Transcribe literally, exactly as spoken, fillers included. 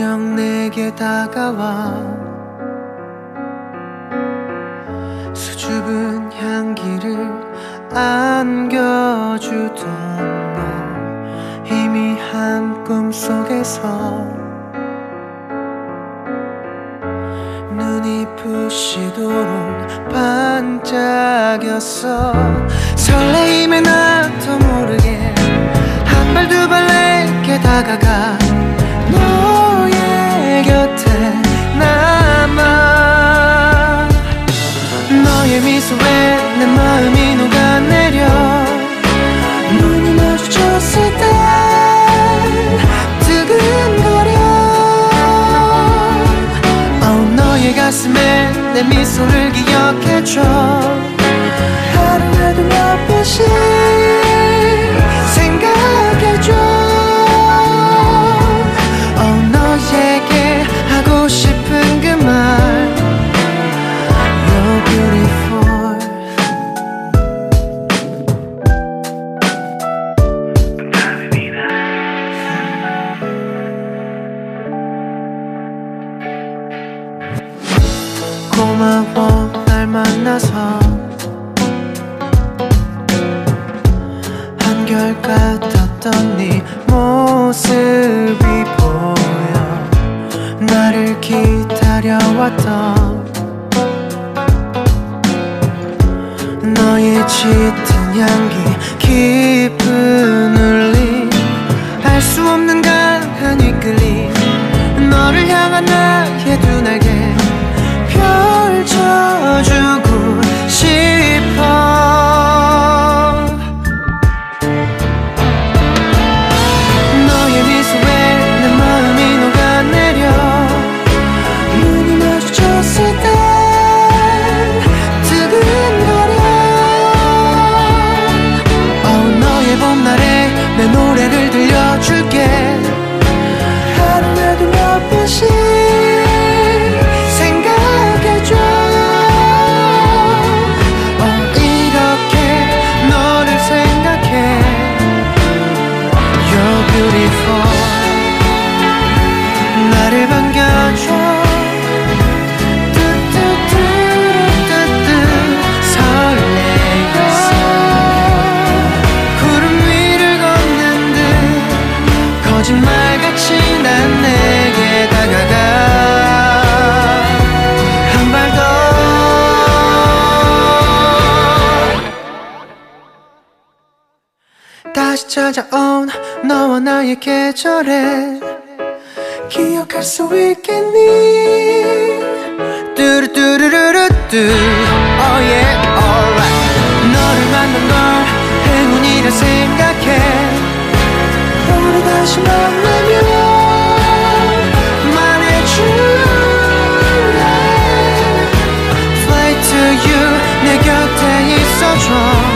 슬쩍 내게 다가와 수줍은 향기를 안겨주던 너, 희미한 꿈속에서 눈이 부시도록 반짝였어. 설레임에 나도 모르게 한 발 두 발 내게 다가가 너의 곁에 남아. 너의 미소에 내 마음이 녹아내려 눈이 마주쳤을 때 두근거려. oh, 너의 가슴에 내 미소를 기억해줘. 하루에도 몇 번씩 생각해줘. oh, 너에게 하고 싶은 그 말 You're beautiful. 고마워 날 만나서 한결같았던 네 모습이 보여. 나를 기다려왔던 너의 짙은 향기, 깊은 울림, 알 수 없는 강한 이끌림, 너를 향한 나의 두 날개 펼쳐주고 싶어. 너의 미소에 내 마음이 녹아내려 눈이 마주쳤을 때 두근거려. oh, 너의 봄날에 내 노래를 들려줄게. 하루에도 몇 번씩 생각해줘. oh, 이렇게 너를 생각해. You're beautiful. 나를 반겨줘. 뚜뚜뚜루뚜뚜 설레어 구름 위를 걷는 듯 거짓말같이 난 내게 다가가 한 발 더. 다시 찾아온 너와 나의 계절에 기억할 수 있겠니? 뚜루뚜루루루뚜 Oh yeah alright. 너를 만난 걸 행운이라 생각해. 우리 다시 만나면 말해줄래. Fly to you 내 곁에 있어줘.